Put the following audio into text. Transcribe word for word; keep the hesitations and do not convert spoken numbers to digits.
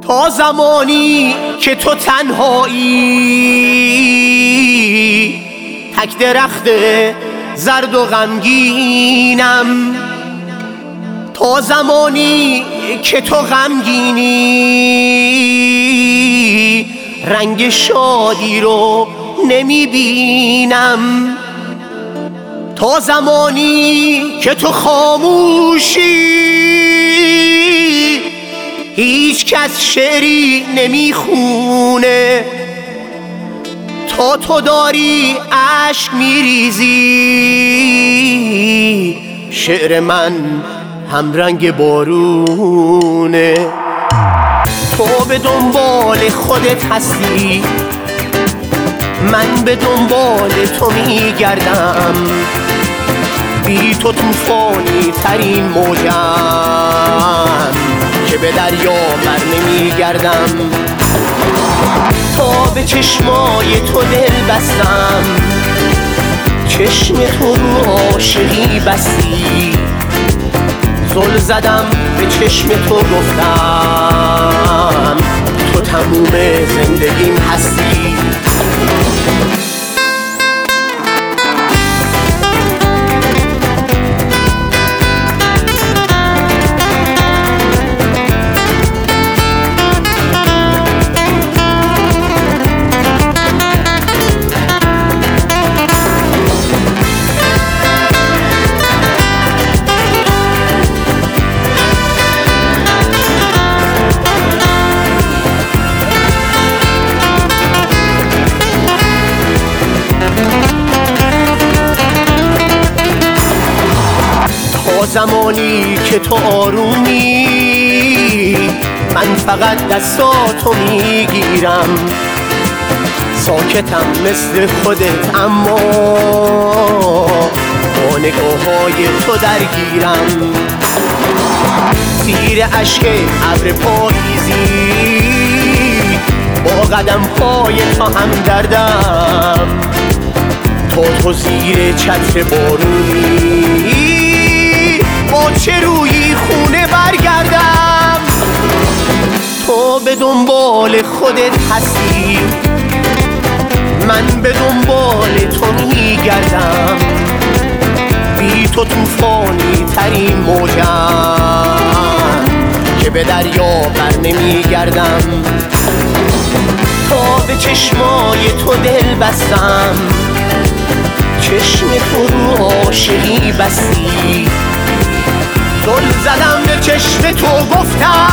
تا زمانی که تو تنهایی، تک درخت زرد و غمگینم. تا زمانی که تو غمگینی، رنگ شادی رو نمیبینم. تا زمانی که تو خاموشی، هیچ کس شعری نمیخونه. تا تو داری عشق میریزی، شعر من هم رنگ بارونه. تو به دنبال خودت هستی، من به دنبال تو میگردم. بی تو طوفانی ترین موجم که به دریا بر نمیگردم. تا به چشمای تو دل بستم، چشم تو رو عاشقی بستی. زل زدم به چشم تو گفتم، تو تموم زندگیم هستی. زمانی که تو آرومی، من فقط دستاتو میگیرم. ساکتم مثل خودت اما با نگاه‌های تو درگیرم. زیر اشک ابر پاییزی، با قدم‌های تو هم دردم. تا تو زیر چتر بارونی، با چه روی خونه برگردم. تو به دنبال خودت هستی، من به دنبال تو میگردم. بی تو طوفانی ترین موجم که به دریا بر نمیگردم. تا به چشمای تو دل بستم، چشم تو رو عاشقی بستی. زل زدم به چشم تو گفتم،